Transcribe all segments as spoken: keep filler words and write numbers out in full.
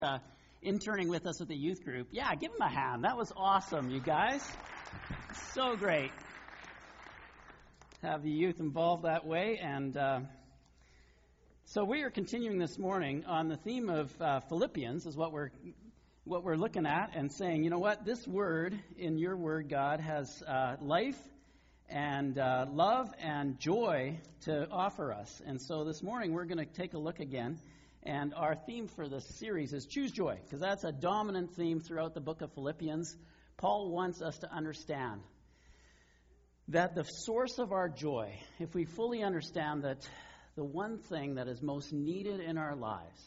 uh, interning with us with the youth group. Yeah, give them a hand. That was awesome, you guys. So great. Have the youth involved that way. And uh, so we are continuing this morning on the theme of uh, Philippians is what we're what we're looking at and saying, you know what, this word in your word, God, has uh, life and uh, love and joy to offer us. And so this morning we're going to take a look again. And our theme for this series is choose joy, because that's a dominant theme throughout the book of Philippians. Paul wants us to understand that the source of our joy, if we fully understand that the one thing that is most needed in our lives,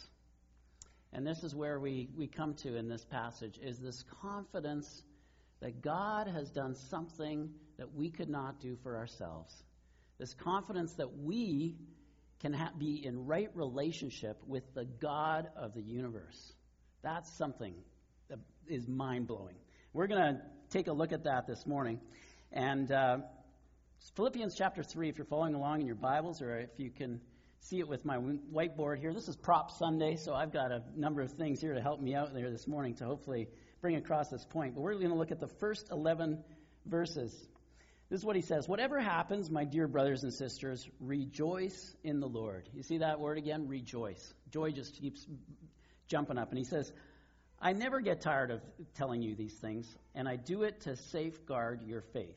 and this is where we, we come to in this passage, is this confidence that God has done something that we could not do for ourselves. This confidence that we can ha- be in right relationship with the God of the universe. That's something that is mind-blowing. We're going to take a look at that this morning. And uh, Philippians chapter three, if you're following along in your Bibles, or if you can see it with my whiteboard here. This is Prop Sunday, so I've got a number of things here to help me out there this morning to hopefully bring across this point. But we're going to look at the first eleven verses. This is what he says. Whatever happens, my dear brothers and sisters, rejoice in the Lord. You see that word again? Rejoice. Joy just keeps jumping up. And he says, I never get tired of telling you these things, and I do it to safeguard your faith.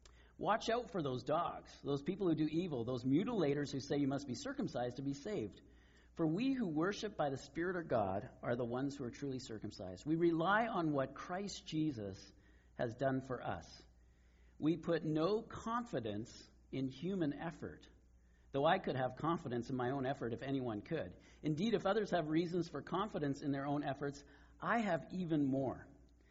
Watch out for those dogs, those people who do evil, those mutilators who say you must be circumcised to be saved. For we who worship by the Spirit of God are the ones who are truly circumcised. We rely on what Christ Jesus has done for us. We put no confidence in human effort, though I could have confidence in my own effort if anyone could. Indeed, if others have reasons for confidence in their own efforts, I have even more.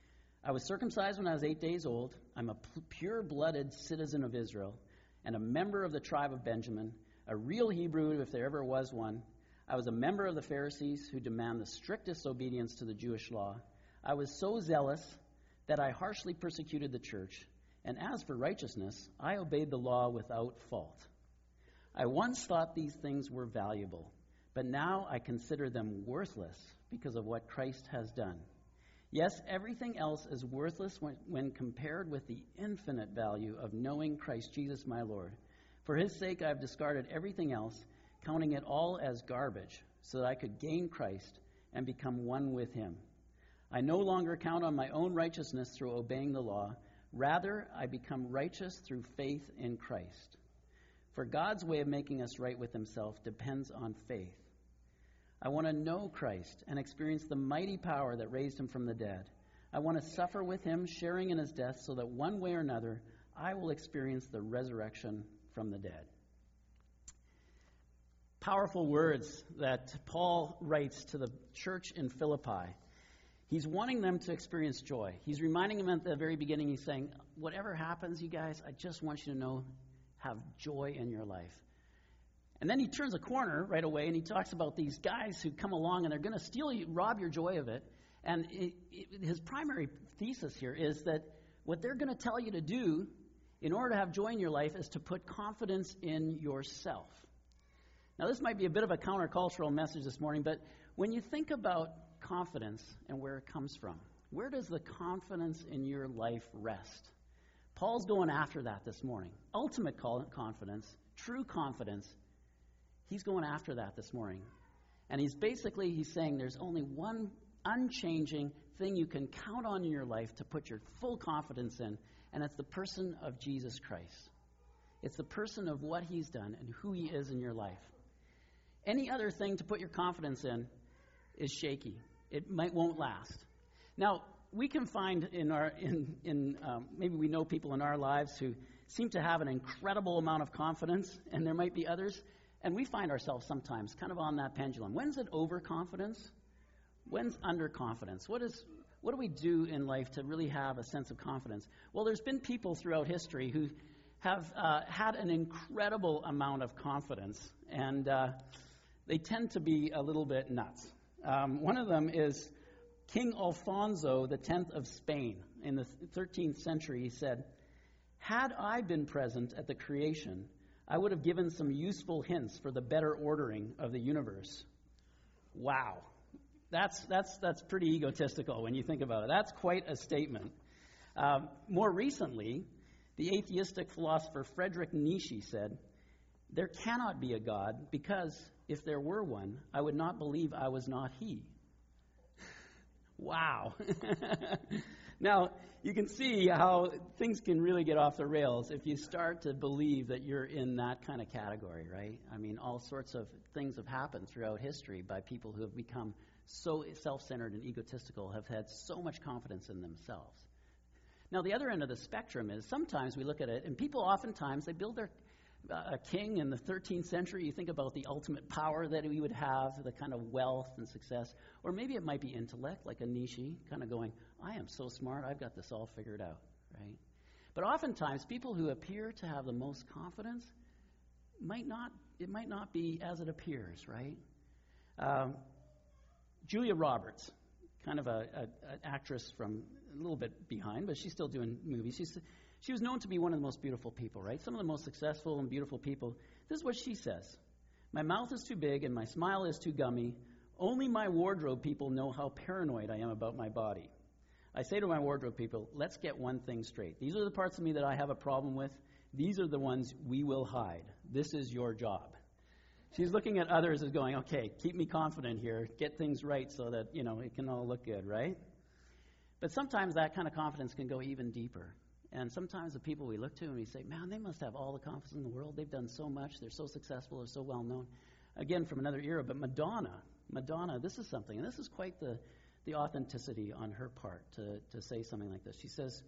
I was circumcised when I was eight days old. I'm a pure-blooded citizen of Israel and a member of the tribe of Benjamin, a real Hebrew if there ever was one. I was a member of the Pharisees who demand the strictest obedience to the Jewish law. I was so zealous that I harshly persecuted the church. And as for righteousness, I obeyed the law without fault. I once thought these things were valuable, but now I consider them worthless because of what Christ has done. Yes, everything else is worthless when, when compared with the infinite value of knowing Christ Jesus my Lord. For his sake I have discarded everything else, counting it all as garbage, so that I could gain Christ and become one with him. I no longer count on my own righteousness through obeying the law. Rather, I become righteous through faith in Christ. For God's way of making us right with himself depends on faith. I want to know Christ and experience the mighty power that raised him from the dead. I want to suffer with him, sharing in his death, so that one way or another, I will experience the resurrection from the dead. Powerful words that Paul writes to the church in Philippi. He's wanting them to experience joy. He's reminding them at the very beginning, he's saying, whatever happens, you guys, I just want you to know, have joy in your life. And then he turns a corner right away, and he talks about these guys who come along, and they're going to steal you, rob your joy of it. And it, it, his primary thesis here is that what they're going to tell you to do in order to have joy in your life is to put confidence in yourself. Now, this might be a bit of a countercultural message this morning, but when you think about confidence and where it comes from, where does the confidence in your life rest? Paul's going after that this morning. Ultimate confidence, true confidence. He's going after that this morning. And he's basically, he's saying there's only one unchanging thing you can count on in your life to put your full confidence in, and it's the person of Jesus Christ. It's the person of what he's done and who he is in your life. Any other thing to put your confidence in is shaky. It might won't last. Now, we can find in our in in um, maybe we know people in our lives who seem to have an incredible amount of confidence, and there might be others, and we find ourselves sometimes kind of on that pendulum. When's it overconfidence? When's underconfidence? What is what do we do in life to really have a sense of confidence? Well, there's been people throughout history who have uh, had an incredible amount of confidence, and uh, they tend to be a little bit nuts. Um, one of them is King Alfonso the Tenth of Spain. In the thirteenth century, he said, had I been present at the creation, I would have given some useful hints for the better ordering of the universe. Wow. That's that's that's pretty egotistical when you think about it. That's quite a statement. Um, more recently, the atheistic philosopher Friedrich Nietzsche said, "There cannot be a God because if there were one, I would not believe I was not he." Wow. Now, you can see how things can really get off the rails if you start to believe that you're in that kind of category, right? I mean, all sorts of things have happened throughout history by people who have become so self-centered and egotistical, have had so much confidence in themselves. Now, the other end of the spectrum is sometimes we look at it, and people oftentimes, they build their uh, a king in the thirteenth century. You think about the ultimate power that he would have, the kind of wealth and success. Or maybe it might be intellect, like a Nietzsche, kind of going, I am so smart, I've got this all figured out, right? But oftentimes, people who appear to have the most confidence might not, it might not be as it appears, right? Um, Julia Roberts, kind of a, a, an actress from a little bit behind, but she's still doing movies. She's, she was known to be one of the most beautiful people, right? Some of the most successful and beautiful people. This is what she says. My mouth is too big and my smile is too gummy. Only my wardrobe people know how paranoid I am about my body. I say to my wardrobe people, let's get one thing straight. These are the parts of me that I have a problem with. These are the ones we will hide. This is your job. She's looking at others as going, okay, keep me confident here. Get things right so that, you know, it can all look good, right? But sometimes that kind of confidence can go even deeper. And sometimes the people we look to and we say, man, they must have all the confidence in the world. They've done so much. They're so successful. They're so well known. Again, from another era, but Madonna, Madonna, this is something. And this is quite the, the authenticity on her part to, to say something like this. She says,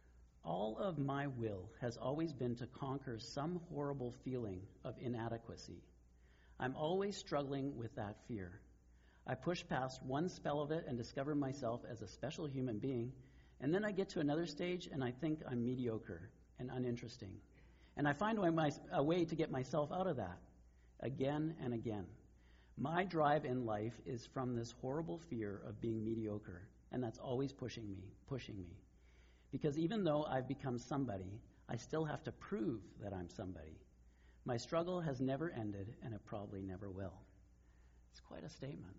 all of my will has always been to conquer some horrible feeling of inadequacy. I'm always struggling with that fear. I push past one spell of it and discover myself as a special human being, and then I get to another stage and I think I'm mediocre and uninteresting. And I find a way to get myself out of that again and again. My drive in life is from this horrible fear of being mediocre, and that's always pushing me, pushing me. Because even though I've become somebody, I still have to prove that I'm somebody. My struggle has never ended, and it probably never will. It's quite a statement.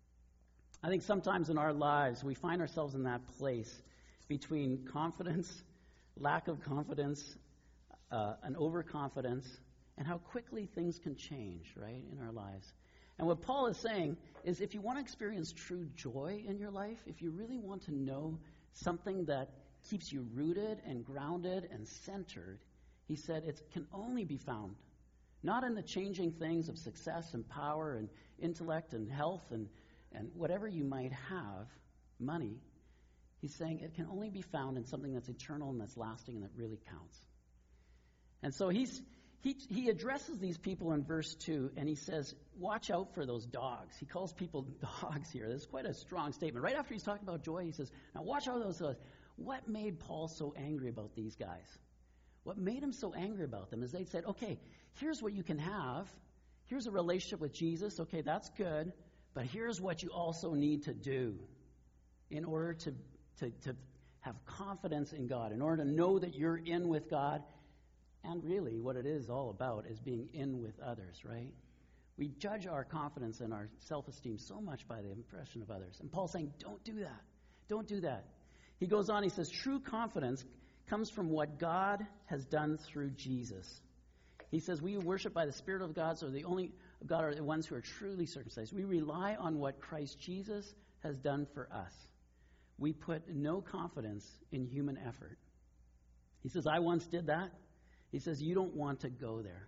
I think sometimes in our lives, we find ourselves in that place between confidence, lack of confidence, uh, an overconfidence, and how quickly things can change, right, in our lives. And what Paul is saying is if you want to experience true joy in your life, if you really want to know something that keeps you rooted and grounded and centered, he said it can only be found not in the changing things of success and power and intellect and health and, and whatever you might have, money. He's saying it can only be found in something that's eternal and that's lasting and that really counts. And so he's he he addresses these people in verse two, and he says, watch out for those dogs. He calls people dogs here. This is quite a strong statement. Right after he's talking about joy, he says, now watch out for those dogs. What made Paul so angry about these guys? What made him so angry about them is they said, okay, here's what you can have. Here's a relationship with Jesus. Okay, that's good. But here's what you also need to do in order to, to, to have confidence in God, in order to know that you're in with God. And really what it is all about is being in with others, right? We judge our confidence and our self-esteem so much by the impression of others. And Paul's saying, don't do that. Don't do that. He goes on, he says, true confidence comes from what God has done through Jesus. He says, we who worship by the Spirit of God, so the only God are the ones who are truly circumcised. We rely on what Christ Jesus has done for us. We put no confidence in human effort. He says, I once did that. He says, you don't want to go there.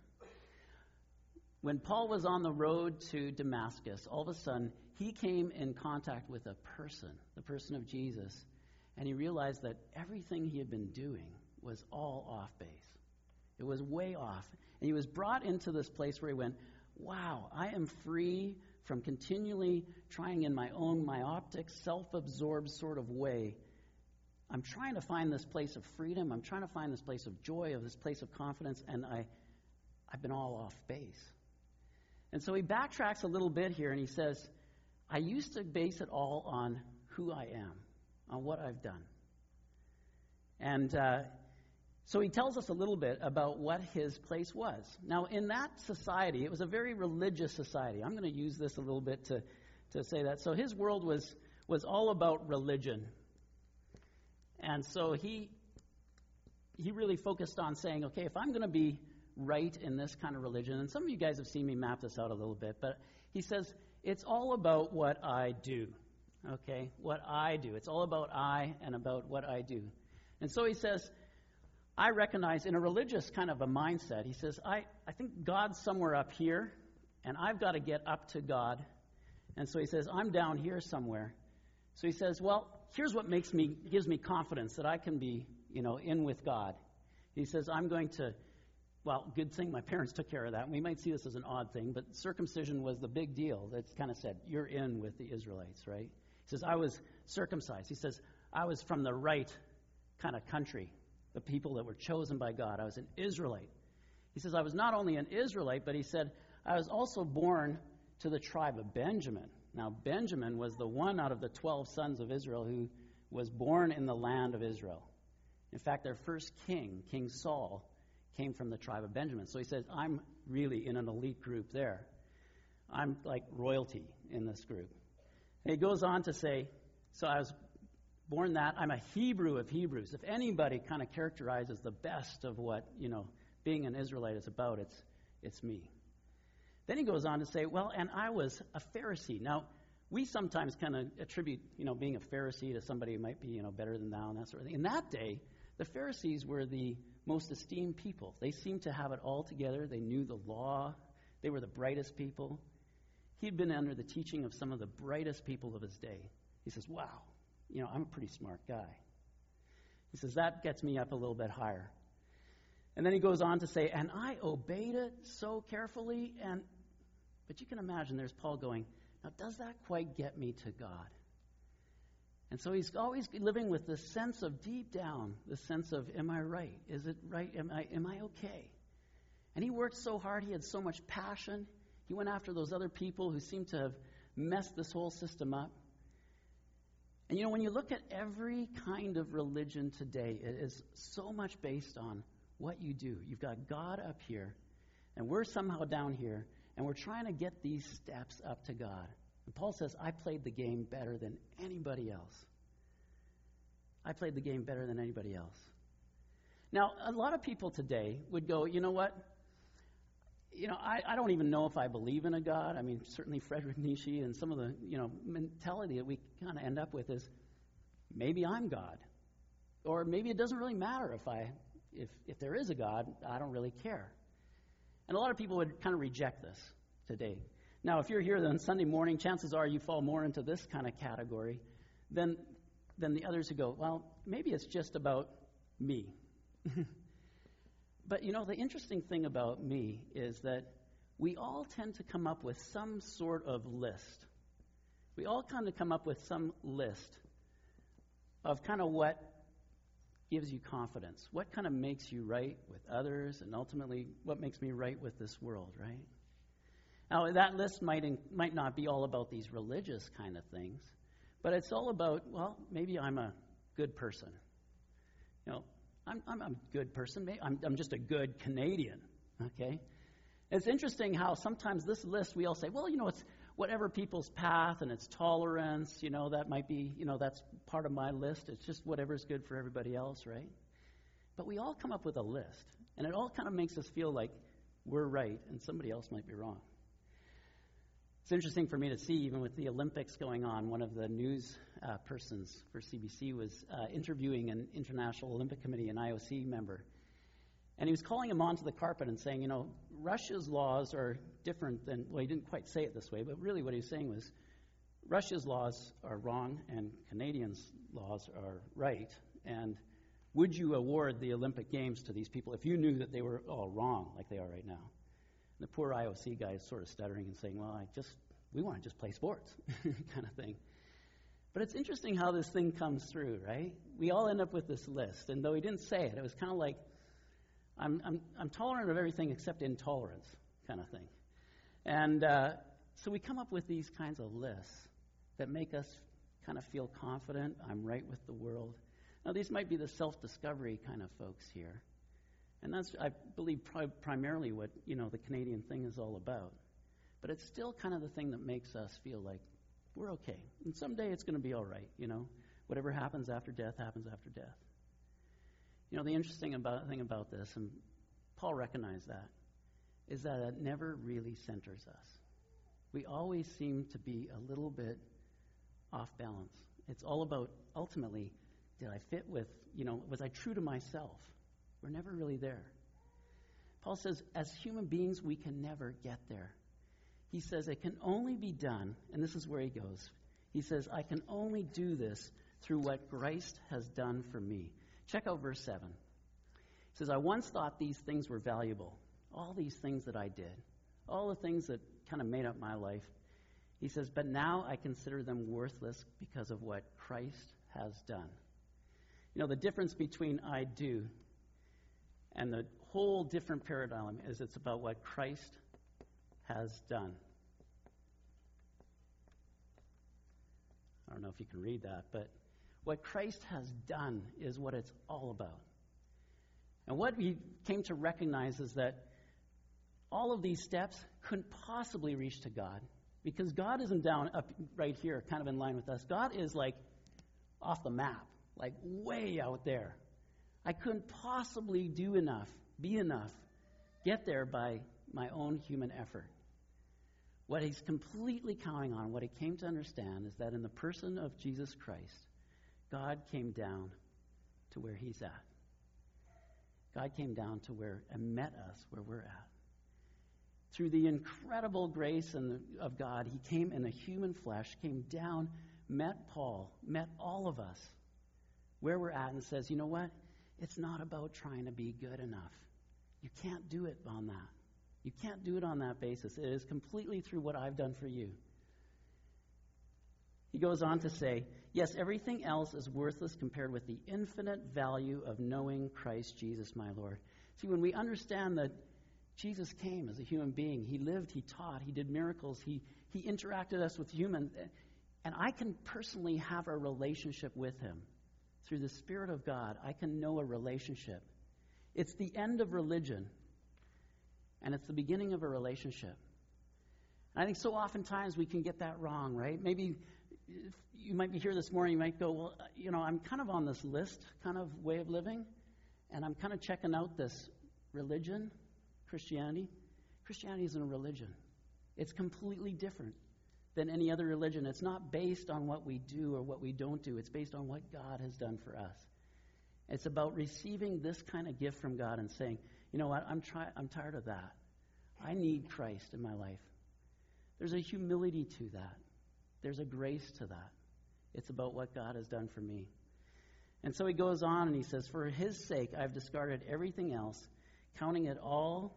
When Paul was on the road to Damascus, all of a sudden, he came in contact with a person, the person of Jesus, and he realized that everything he had been doing was all off base. It was way off. And he was brought into this place where he went, wow, I am free from continually trying in my own myopic, self-absorbed sort of way. I'm trying to find this place of freedom. I'm trying to find this place of joy, of this place of confidence, and I, I've been all off base. And so he backtracks a little bit here, and he says, I used to base it all on who I am, on what I've done. And uh, so he tells us a little bit about what his place was. Now, in that society, it was a very religious society. I'm going to use this a little bit to, to say that. So his world was was all about religion. And so he he really focused on saying, okay, if I'm going to be right in this kind of religion, and some of you guys have seen me map this out a little bit, but he says, it's all about what I do, okay? What I do. It's all about I and about what I do. And so he says, I recognize in a religious kind of a mindset, he says, I, I think God's somewhere up here, and I've got to get up to God. And so he says, I'm down here somewhere. So he says, well, here's what makes me, gives me confidence that I can be, you know, in with God. He says, I'm going to, well, good thing my parents took care of that. We might see this as an odd thing, but circumcision was the big deal. That's kind of said, you're in with the Israelites, right? He says, I was circumcised. He says, I was from the right kind of country, the people that were chosen by God. I was an Israelite. He says, I was not only an Israelite, but he said, I was also born to the tribe of Benjamin. Now, Benjamin was the one out of the twelve sons of Israel who was born in the land of Israel. In fact, their first king, King Saul, came from the tribe of Benjamin. So he says, I'm really in an elite group there. I'm like royalty in this group. And he goes on to say, so I was born that. I'm a Hebrew of Hebrews. If anybody kind of characterizes the best of what, you know, being an Israelite is about, it's it's me. Then he goes on to say, well, and I was a Pharisee. Now, we sometimes kind of attribute, you know, being a Pharisee to somebody who might be, you know, better than thou and that sort of thing. In that day, the Pharisees were the most esteemed people. They seemed to have it all together. They knew the law. They were the brightest people. He'd been under the teaching of some of the brightest people of his day. He says, wow, you know, I'm a pretty smart guy. He says, that gets me up a little bit higher. And then he goes on to say, and I obeyed it so carefully. And but you can imagine there's Paul going, now does that quite get me to God? And so he's always living with this sense of deep down, the sense of, am I right? Is it right? Am I, am I okay? And he worked so hard. He had so much passion. He went after those other people who seemed to have messed this whole system up. And you know, when you look at every kind of religion today, it is so much based on what you do. You've got God up here, and we're somehow down here, and we're trying to get these steps up to God. And Paul says, I played the game better than anybody else. I played the game better than anybody else. Now, a lot of people today would go, you know what? You know, I, I don't even know if I believe in a God. I mean, certainly Friedrich Nietzsche and some of the, you know, mentality that we kind of end up with is, maybe I'm God. Or maybe it doesn't really matter if I, if, if there is a God, I don't really care. And a lot of people would kind of reject this today. Now, if you're here on Sunday morning, chances are you fall more into this kind of category than, than the others who go, well, maybe it's just about me. But, you know, the interesting thing about me is that we all tend to come up with some sort of list. We all kind of come up with some list of kind of what gives you confidence, what kind of makes you right with others, and ultimately what makes me right with this world, right? Now, that list might in, might not be all about these religious kind of things, but it's all about, well, maybe I'm a good person. You know, I'm, I'm a good person. I'm, I'm just a good Canadian, okay? It's interesting how sometimes this list we all say, well, you know, it's whatever people's path and it's tolerance, you know, that might be, you know, that's part of my list. It's just whatever's good for everybody else, right? But we all come up with a list, and it all kind of makes us feel like we're right and somebody else might be wrong. It's interesting for me to see, even with the Olympics going on, one of the news uh, persons for C B C was uh, interviewing an International Olympic Committee, an I O C member. And he was calling him onto the carpet and saying, you know, Russia's laws are different than, well, he didn't quite say it this way, but really what he was saying was, Russia's laws are wrong and Canadians' laws are right. And would you award the Olympic Games to these people if you knew that they were all wrong, like they are right now? The poor I O C guy is sort of stuttering and saying, well, I just, we want to just play sports, kind of thing. But it's interesting how this thing comes through, right? We all end up with this list. And though he didn't say it, it was kind of like, I'm, I'm, I'm tolerant of everything except intolerance, kind of thing. And uh, so we come up with these kinds of lists that make us kind of feel confident. I'm right with the world. Now, these might be the self-discovery kind of folks here. And that's, I believe, pri- primarily what, you know, the Canadian thing is all about. But it's still kind of the thing that makes us feel like We're okay. And someday it's going to be all right, you know. Whatever happens after death happens after death. You know, the interesting about, thing about this, and Paul recognized that, is that it never really centers us. We always seem to be a little bit off balance. It's all about, ultimately, did I fit with, you know, was I true to myself? We're never really there. Paul says, as human beings, we can never get there. He says, it can only be done, and this is where he goes. He says, I can only do this through what Christ has done for me. Check out verse seven. He says, I once thought these things were valuable. All these things that I did. All the things that kind of made up my life. He says, but now I consider them worthless because of what Christ has done. You know, the difference between I do and the whole different paradigm is it's about what Christ has done. I don't know if you can read that, but what Christ has done is what it's all about. And what we came to recognize is that all of these steps couldn't possibly reach to God, because God isn't down up right here, kind of in line with us. God is like off the map, like way out there. I couldn't possibly do enough, be enough, get there by my own human effort. What he's completely counting on, what he came to understand, is that in the person of Jesus Christ, God came down to where he's at. God came down to where and met us where we're at. Through the incredible grace and the, of God, he came in a human flesh, came down, met Paul, met all of us where we're at, and says, you know what? It's not about trying to be good enough. You can't do it on that. You can't do it on that basis. It is completely through what I've done for you. He goes on to say, yes, everything else is worthless compared with the infinite value of knowing Christ Jesus, my Lord. See, when we understand that Jesus came as a human being, he lived, he taught, he did miracles, he, he interacted us with humans, and I can personally have a relationship with him. Through the Spirit of God, I can know a relationship. It's the end of religion, and it's the beginning of a relationship. And I think so oftentimes we can get that wrong, right? Maybe if you might be here this morning, you might go, well, you know, I'm kind of on this list kind of way of living, and I'm kind of checking out this religion, Christianity. Christianity isn't a religion. It's completely different than any other religion. It's not based on what we do or what we don't do. It's based on what God has done for us. It's about receiving this kind of gift from God and saying, you know what, I'm try- I'm tired of that. I need Christ in my life. There's a humility to that. There's a grace to that. It's about what God has done for me. And so he goes on and he says, for his sake, I've discarded everything else, counting it all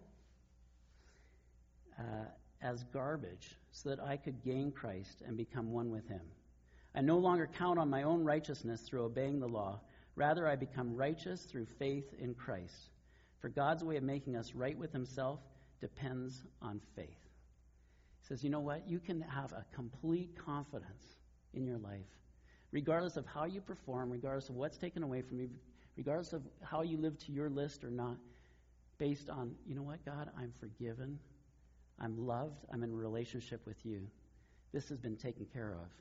uh, as garbage, so that I could gain Christ and become one with him. I no longer count on my own righteousness through obeying the law. Rather, I become righteous through faith in Christ. For God's way of making us right with himself depends on faith. He says, you know what? You can have a complete confidence in your life, regardless of how you perform, regardless of what's taken away from you, regardless of how you live to your list or not, based on, you know what, God, I'm forgiven. I'm loved. I'm in a relationship with you. This has been taken care of.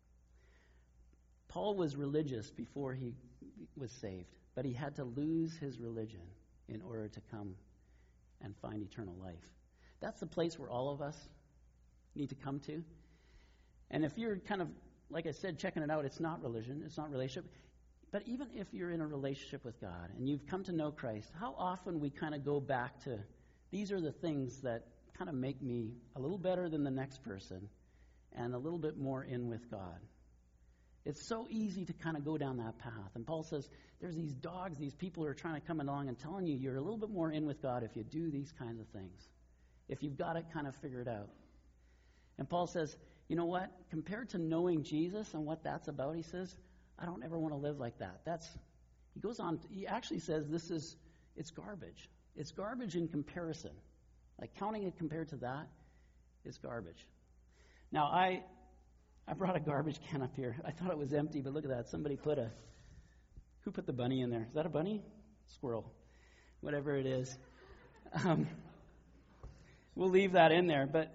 Paul was religious before he was saved, but he had to lose his religion in order to come and find eternal life. That's the place where all of us need to come to. And if you're kind of, like I said, checking it out, it's not religion, it's not relationship. But even if you're in a relationship with God and you've come to know Christ, how often we kind of go back to, these are the things that kind of make me a little better than the next person and a little bit more in with God. It's so easy to kind of go down that path. And Paul says, there's these dogs, these people who are trying to come along and telling you you're a little bit more in with God if you do these kinds of things, if you've got it kind of figured out. And Paul says, you know what? Compared to knowing Jesus and what that's about, he says, I don't ever want to live like that. That's, he goes on, he actually says this is, it's garbage. It's garbage in comparison. Like counting it compared to that is garbage. Now, I I brought a garbage can up here. I thought it was empty, but look at that. Somebody put a, who put the bunny in there? Is that a bunny? Squirrel. Whatever it is. Um, we'll leave that in there. But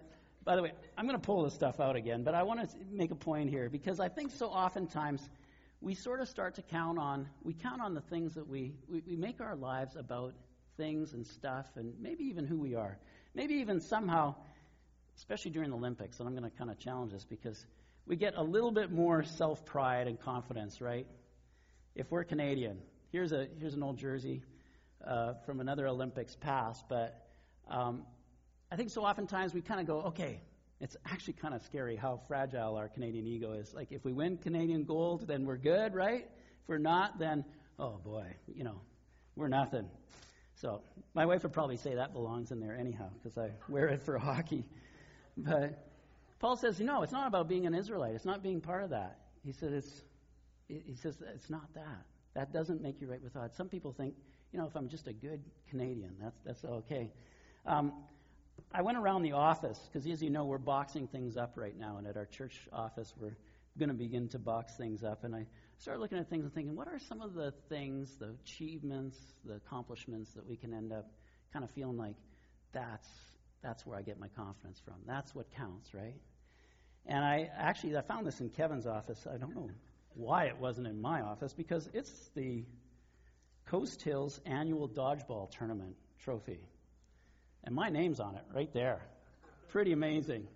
By the way, I'm going to pull this stuff out again, but I want to make a point here because I think so oftentimes we sort of start to count on, we count on the things that we, we, we make our lives about things and stuff and maybe even who we are. Maybe even somehow, especially during the Olympics, and I'm going to kind of challenge this because we get a little bit more self-pride and confidence, right? If we're Canadian, here's a here's an old jersey uh, from another Olympics past, but um, I think so oftentimes we kind of go, okay, it's actually kind of scary how fragile our Canadian ego is. Like if we win Canadian gold, then we're good, right? If we're not, then, oh boy, you know, we're nothing. So my wife would probably say that belongs in there anyhow because I wear it for hockey. But Paul says, no, it's not about being an Israelite. It's not being part of that. He said it's. He says it's not that. That doesn't make you right with God. Some people think, you know, if I'm just a good Canadian, that's that's okay. Um, I went around the office because, as you know, we're boxing things up right now, and at our church office, we're going to begin to box things up. And I started looking at things and thinking, what are some of the things, the achievements, the accomplishments that we can end up kind of feeling like that's that's where I get my confidence from. That's what counts, right? And I actually I found this in Kevin's office. I don't know why it wasn't in my office, because it's the Coast Hills Annual Dodgeball Tournament trophy. And my name's on it right there. Pretty amazing.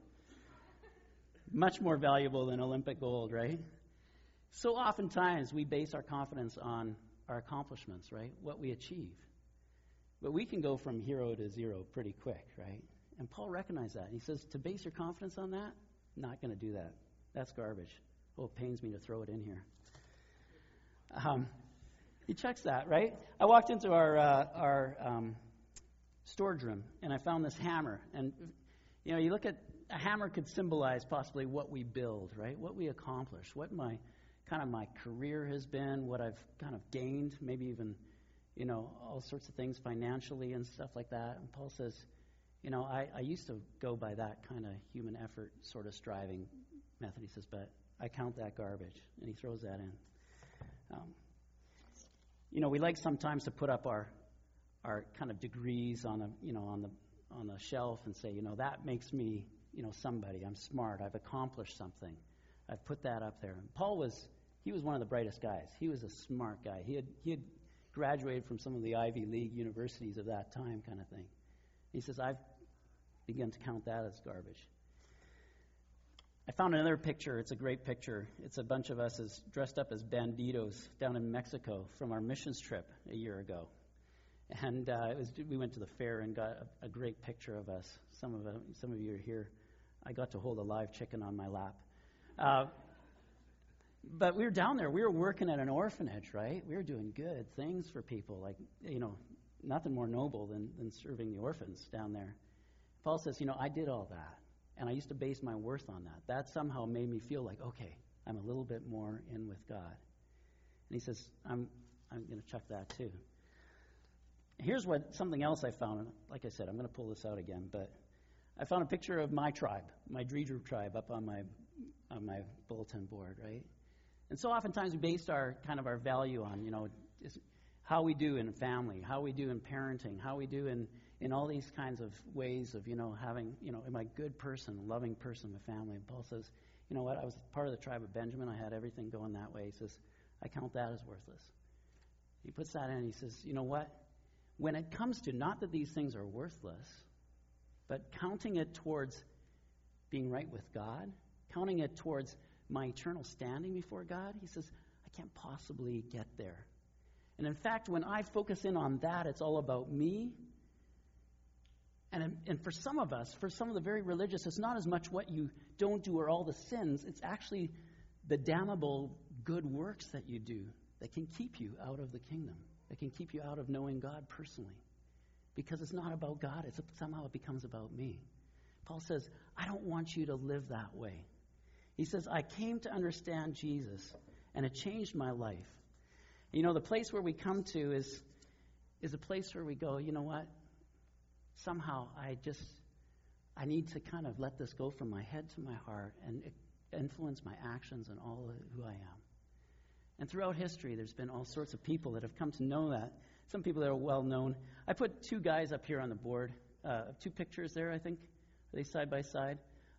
Much more valuable than Olympic gold, right? So oftentimes we base our confidence on our accomplishments, right? What we achieve. But we can go from hero to zero pretty quick, right? And Paul recognized that. He says, to base your confidence on that, not going to do that. That's garbage. Oh, it pains me to throw it in here. Um, he checks that, right? I walked into our uh, our um, storage room, and I found this hammer. And, you know, you look at, a hammer could symbolize possibly what we build, right? What we accomplish, what my, kind of my career has been, what I've kind of gained, maybe even, you know, all sorts of things financially and stuff like that. And Paul says, you know, I, I used to go by that kind of human effort sort of striving method. He says, but I count that garbage, and he throws that in. Um, you know, we like sometimes to put up our our kind of degrees on the you know on the on the shelf and say, you know, that makes me you know somebody. I'm smart. I've accomplished something. I've put that up there. And Paul was he was one of the brightest guys. He was a smart guy. He had he had graduated from some of the Ivy League universities of that time, kind of thing. He says, I've begun to count that as garbage. I found another picture. It's a great picture. It's a bunch of us as dressed up as banditos down in Mexico from our missions trip a year ago. And uh, it was, we went to the fair and got a, a great picture of us. Some of uh, some of you are here. I got to hold a live chicken on my lap. Uh, but we were down there. We were working at an orphanage, right? We were doing good things for people. Like, you know, nothing more noble than, than serving the orphans down there. Paul says, you know, I did all that. And I used to base my worth on that. That somehow made me feel like, okay, I'm a little bit more in with God. And he says, I'm I'm going to check that too. Here's what something else I found. Like I said, I'm going to pull this out again, but I found a picture of my tribe, my Dreedru tribe, up on my on my bulletin board, right? And so oftentimes we based our kind of our value on, you know, how we do in family, how we do in parenting, how we do in in all these kinds of ways of, you know, having, you know, am I a good person, a loving person with family? And Paul says, you know what, I was part of the tribe of Benjamin. I had everything going that way. He says, I count that as worthless. He puts that in and he says, you know what, when it comes to not that these things are worthless, but counting it towards being right with God, counting it towards my eternal standing before God, he says, I can't possibly get there. And in fact, when I focus in on that, it's all about me. And, and for some of us, for some of the very religious, it's not as much what you don't do or all the sins. It's actually the damnable good works that you do that can keep you out of the kingdom, that can keep you out of knowing God personally. Because it's not about God. It's somehow it becomes about me. Paul says, I don't want you to live that way. He says, I came to understand Jesus, and it changed my life. You know, the place where we come to is, is a place where we go, you know what? Somehow I just, I need to kind of let this go from my head to my heart and influence my actions and all of who I am. And throughout history, there's been all sorts of people that have come to know that. Some people that are well known. I put two guys up here on the board, uh, two pictures there, I think. Are they side by side?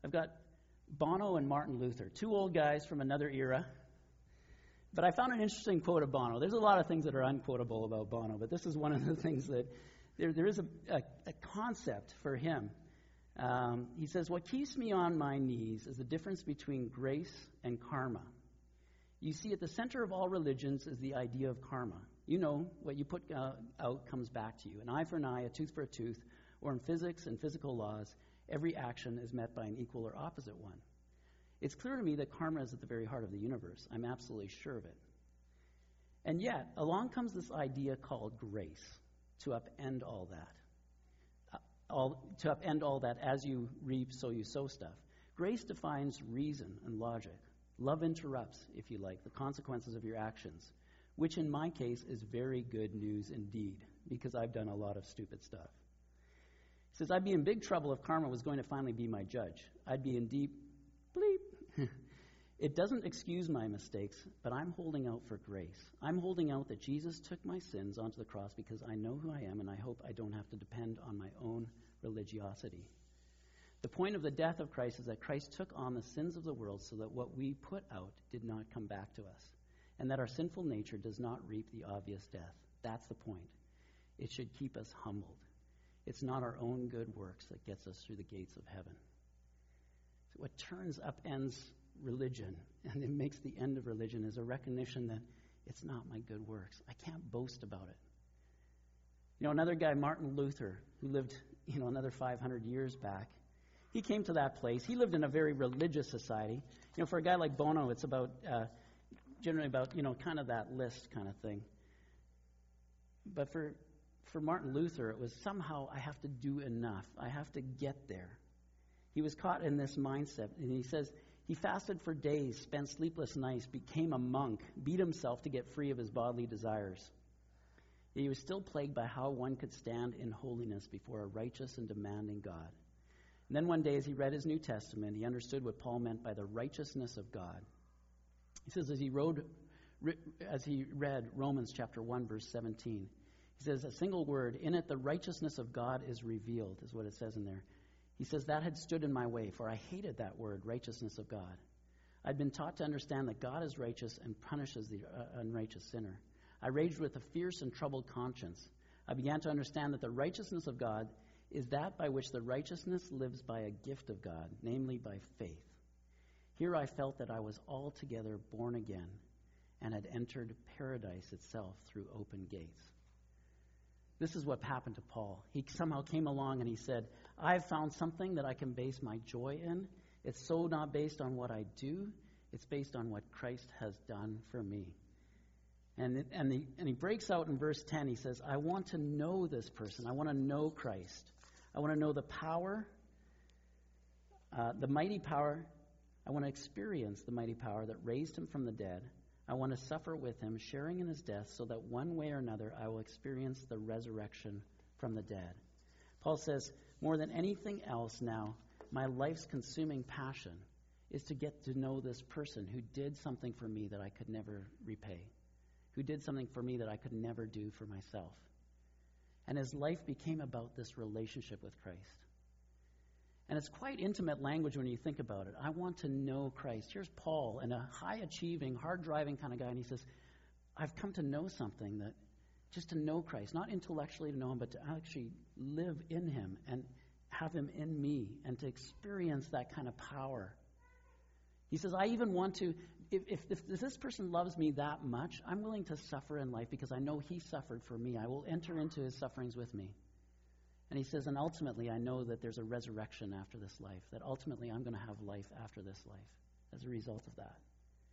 I've got Bono and Martin Luther, two old guys from another era. But I found an interesting quote of Bono. There's a lot of things that are unquotable about Bono, but this is one of the things that there, there is a, a, a concept for him. Um, he says, "What keeps me on my knees is the difference between grace and karma. You see, at the center of all religions is the idea of karma. You know, what you put uh, out comes back to you. An eye for an eye, a tooth for a tooth, or in physics and physical laws, every action is met by an equal or opposite one. It's clear to me that karma is at the very heart of the universe. I'm absolutely sure of it. And yet, along comes this idea called grace to upend all that. Uh, all, to upend all that as you reap, so you sow stuff. Grace defines reason and logic. Love interrupts, if you like, the consequences of your actions, which in my case is very good news indeed, because I've done a lot of stupid stuff. He says, I'd be in big trouble if karma was going to finally be my judge. I'd be in deep bleep. It doesn't excuse my mistakes, but I'm holding out for grace. I'm holding out that Jesus took my sins onto the cross because I know who I am, and I hope I don't have to depend on my own religiosity. The point of the death of Christ is that Christ took on the sins of the world so that what we put out did not come back to us, and that our sinful nature does not reap the obvious death. That's the point. It should keep us humbled. It's not our own good works that gets us through the gates of heaven. So what turns upends religion, and it makes the end of religion, is a recognition that it's not my good works. I can't boast about it. You know, another guy, Martin Luther, who lived, you know, another five hundred years back, he came to that place. He lived in a very religious society. You know, for a guy like Bono, it's about, uh, generally about, you know, kind of that list kind of thing. But for for Martin Luther, it was somehow I have to do enough. I have to get there. He was caught in this mindset, and he says he fasted for days, spent sleepless nights, became a monk, beat himself to get free of his bodily desires. He was still plagued by how one could stand in holiness before a righteous and demanding God. And then one day, as he read his New Testament, he understood what Paul meant by the righteousness of God. He says, as he, wrote, as he read Romans chapter one, verse seventeen, he says, a single word, in it the righteousness of God is revealed, is what it says in there. He says, that had stood in my way, for I hated that word, righteousness of God. I'd been taught to understand that God is righteous and punishes the uh, unrighteous sinner. I raged with a fierce and troubled conscience. I began to understand that the righteousness of God is that by which the righteousness lives by a gift of God, namely by faith. Here I felt that I was altogether born again and had entered paradise itself through open gates. This is what happened to Paul. He somehow came along and he said, I've found something that I can base my joy in. It's so not based on what I do. It's based on what Christ has done for me. And, and, the, and he breaks out in verse ten. He says, I want to know this person. I want to know Christ. I want to know the power, uh, the mighty power. I want to experience the mighty power that raised him from the dead. I want to suffer with him, sharing in his death, so that one way or another I will experience the resurrection from the dead. Paul says, more than anything else now, my life's consuming passion is to get to know this person who did something for me that I could never repay, who did something for me that I could never do for myself. And his life became about this relationship with Christ. And it's quite intimate language when you think about it. I want to know Christ. Here's Paul, and a high-achieving, hard-driving kind of guy, and he says, I've come to know something, that just to know Christ, not intellectually to know him, but to actually live in him and have him in me and to experience that kind of power. He says, I even want to, if, if, if this person loves me that much, I'm willing to suffer in life because I know he suffered for me. I will enter into his sufferings with me. And he says, and ultimately I know that there's a resurrection after this life, that ultimately I'm going to have life after this life as a result of that.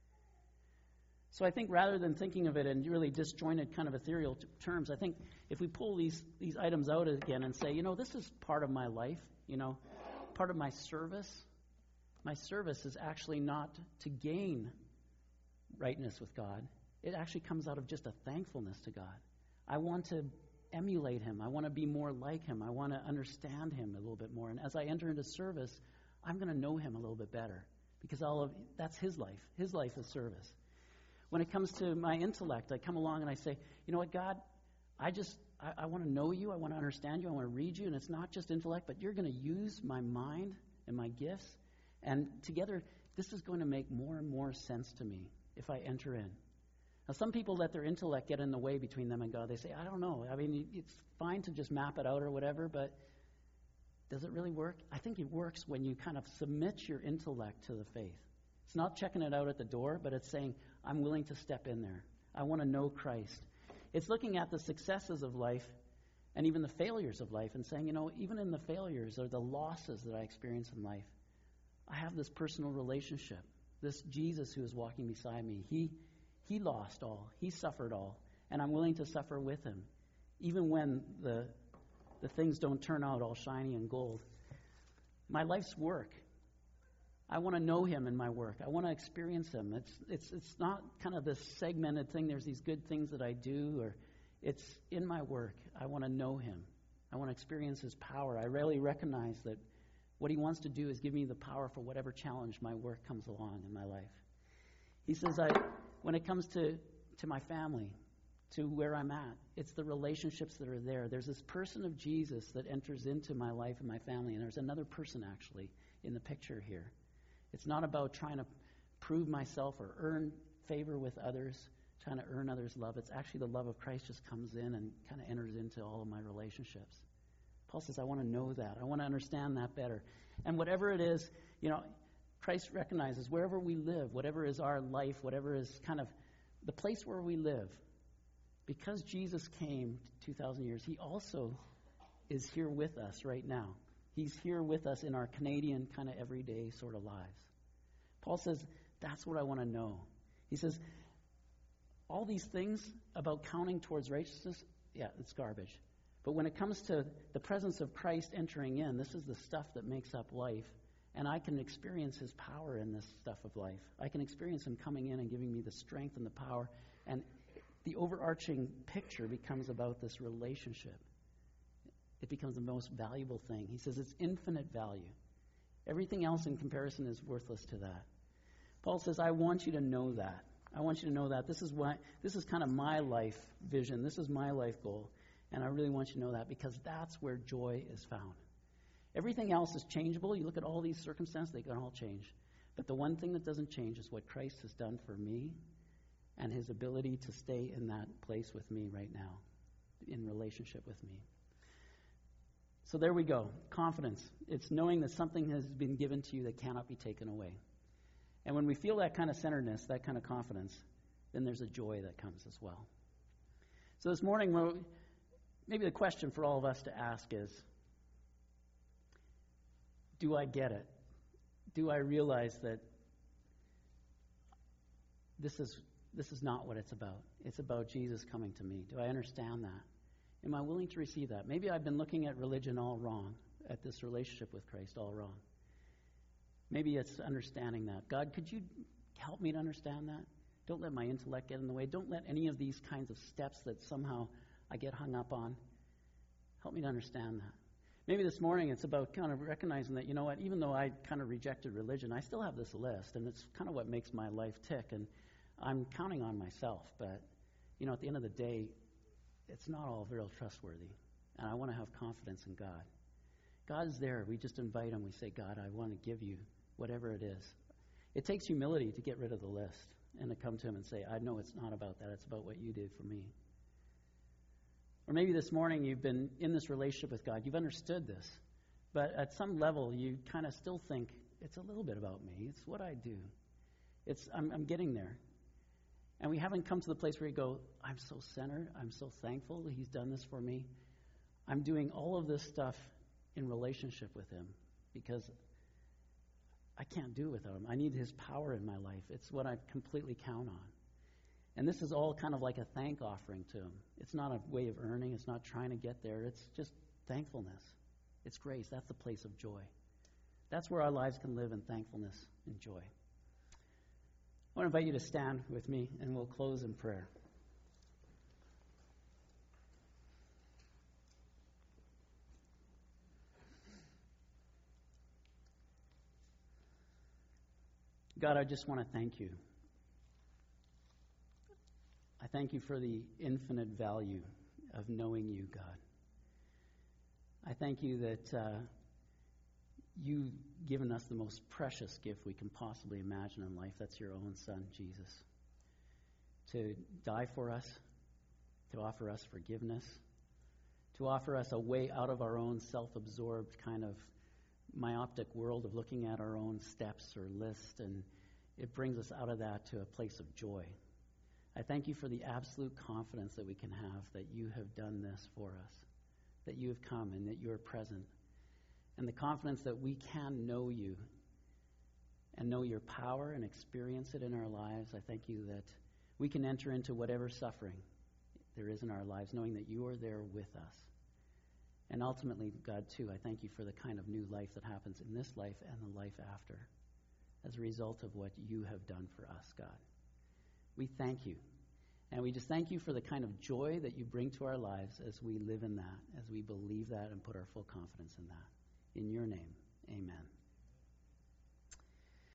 So I think rather than thinking of it in really disjointed kind of ethereal t- terms, I think if we pull these, these items out again and say, you know, this is part of my life, you know, part of my service. My service is actually not to gain rightness with God. It actually comes out of just a thankfulness to God. I want to emulate him. I want to be more like him. I want to understand him a little bit more. And as I enter into service, I'm going to know him a little bit better because all of that's his life. His life is service. When it comes to my intellect, I come along and I say, you know what, God, I just, I, I want to know you. I want to understand you. I want to read you. And it's not just intellect, but you're going to use my mind and my gifts. And together, this is going to make more and more sense to me if I enter in. Now, some people let their intellect get in the way between them and God. They say, I don't know. I mean, it's fine to just map it out or whatever, but does it really work? I think it works when you kind of submit your intellect to the faith. It's not checking it out at the door, but it's saying, I'm willing to step in there. I want to know Christ. It's looking at the successes of life and even the failures of life and saying, you know, even in the failures or the losses that I experience in life, I have this personal relationship, this Jesus who is walking beside me. He he lost all. He suffered all. And I'm willing to suffer with him, even when the the things don't turn out all shiny and gold. My life's work. I want to know him in my work. I want to experience him. It's it's it's not kind of this segmented thing. There's these good things that I do, or it's in my work. I want to know him. I want to experience his power. I rarely recognize that what he wants to do is give me the power for whatever challenge my work comes along in my life. He says, I, when it comes to, to my family, to where I'm at, it's the relationships that are there. There's this person of Jesus that enters into my life and my family, and there's another person actually in the picture here. It's not about trying to prove myself or earn favor with others, trying to earn others' love. It's actually the love of Christ just comes in and kind of enters into all of my relationships. Paul says, I want to know that. I want to understand that better. And whatever it is, you know, Christ recognizes wherever we live, whatever is our life, whatever is kind of the place where we live, because Jesus came two thousand years, he also is here with us right now. He's here with us in our Canadian kind of everyday sort of lives. Paul says, that's what I want to know. He says, all these things about counting towards righteousness, yeah, it's garbage. But when it comes to the presence of Christ entering in, this is the stuff that makes up life. And I can experience his power in this stuff of life. I can experience him coming in and giving me the strength and the power. And the overarching picture becomes about this relationship. It becomes the most valuable thing. He says it's infinite value. Everything else in comparison is worthless to that. Paul says, I want you to know that. I want you to know that. This is why, this is kind of my life vision. This is my life goal. And I really want you to know that because that's where joy is found. Everything else is changeable. You look at all these circumstances, they can all change. But the one thing that doesn't change is what Christ has done for me and his ability to stay in that place with me right now, in relationship with me. So there we go. Confidence. It's knowing that something has been given to you that cannot be taken away. And when we feel that kind of centeredness, that kind of confidence, then there's a joy that comes as well. So this morning, we'll, maybe the question for all of us to ask is, do I get it? Do I realize that this is this is not what it's about? It's about Jesus coming to me. Do I understand that? Am I willing to receive that? Maybe I've been looking at religion all wrong, at this relationship with Christ all wrong. Maybe it's understanding that. God, could you help me to understand that? Don't let my intellect get in the way. Don't let any of these kinds of steps that somehow I get hung up on. Help me to understand that. Maybe this morning it's about kind of recognizing that, you know what, even though I kind of rejected religion, I still have this list, and it's kind of what makes my life tick, and I'm counting on myself. But, you know, at the end of the day, it's not all real trustworthy, and I want to have confidence in God. God is there. We just invite him. We say, God, I want to give you whatever it is. It takes humility to get rid of the list and to come to him and say, I know it's not about that. It's about what you did for me. Or maybe this morning you've been in this relationship with God. You've understood this. But at some level you kind of still think, it's a little bit about me. It's what I do. It's I'm, I'm getting there. And we haven't come to the place where you go, I'm so centered. I'm so thankful that he's done this for me. I'm doing all of this stuff in relationship with him because I can't do it without him. I need his power in my life. It's what I completely count on. And this is all kind of like a thank offering to him. It's not a way of earning. It's not trying to get there. It's just thankfulness. It's grace. That's the place of joy. That's where our lives can live in thankfulness and joy. I want to invite you to stand with me, and we'll close in prayer. God, I just want to thank you. I thank you for the infinite value of knowing you, God. I thank you that uh, you given us the most precious gift we can possibly imagine in life. That's your own Son, Jesus, to die for us, to offer us forgiveness, to offer us a way out of our own self-absorbed kind of myopic world of looking at our own steps or list, and it brings us out of that to a place of joy. I thank you for the absolute confidence that we can have that you have done this for us, that you have come and that you are present, and the confidence that we can know you and know your power and experience it in our lives. I thank you that we can enter into whatever suffering there is in our lives, knowing that you are there with us. And ultimately, God, too, I thank you for the kind of new life that happens in this life and the life after as a result of what you have done for us, God. We thank you. And we just thank you for the kind of joy that you bring to our lives as we live in that, as we believe that and put our full confidence in that. In your name, amen.